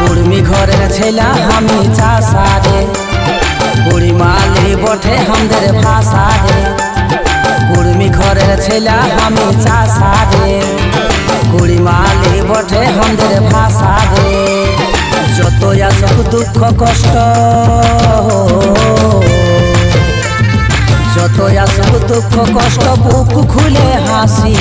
कुर्मी घरेर छेला हमी चाषा रे कुड़ी माली बठे हमদের भाषा रे कुर्मी घरेर छेला हमी चाषा रे कुड़ी माली बठे हमদের भाषा रे যতই আসুক দুঃখ কষ্ট যতই আসুক দুঃখ কষ্ট বুক খুলে হাসি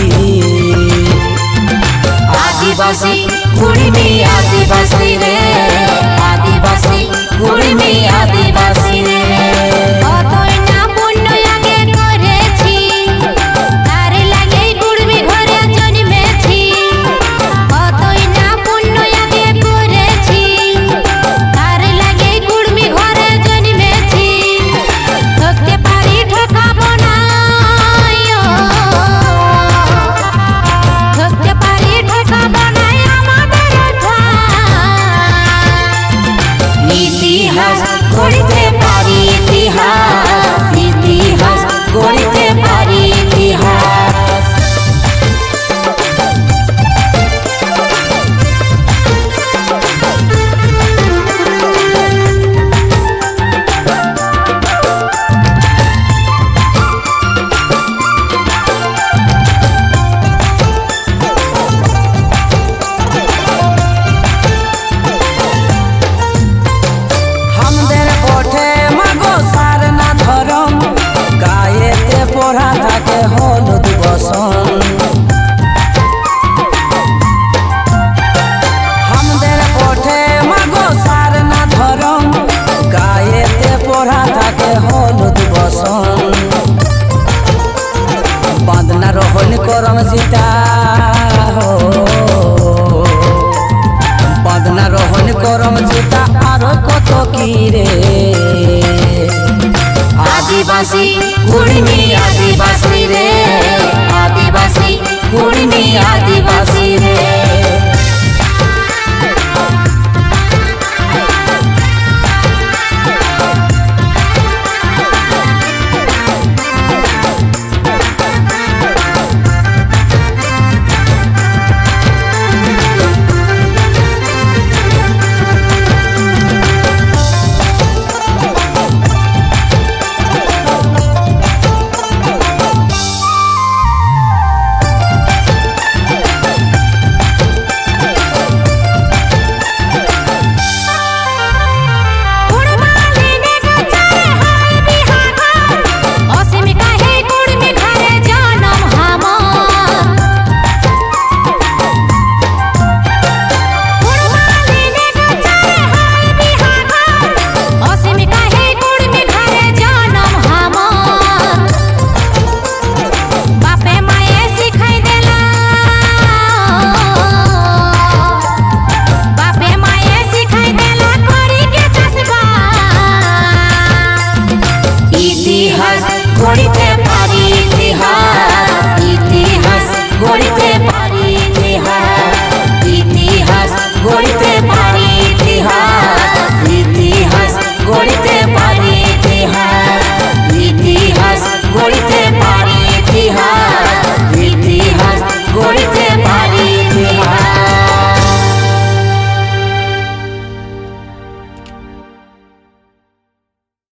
आदिवासी कुर्मी आदिवासी रे आदिवासी कुर्मी आदिवासी रे কতই না পুণ্য আগে করেছি তার লাগে কুর্মি ঘরে জন্মেছি কতই না পুণ্য আগে করেছি তার লাগে কুর্মি ঘরে জন্মেছি ঠকতে পারি ঠকাবো না ঠকতে পারি ঠকাবো না আমাদের ইতিহাস গড়তে পারি ইতিহাস ইতিহাস গড়তে পারি ইতিহাস हमদের বটে মাগো সার না ধরম গায়েতে পড়া থাকে হলুদ বসন हमদের বটে মাগো সার না ধরম গায়েতে পড়া থাকে হলুদ বসন বাঁধনা রহন করম জিতা বাঁধনা রহন করম জিতা আর কত কি রে आदिवासी कुर्मी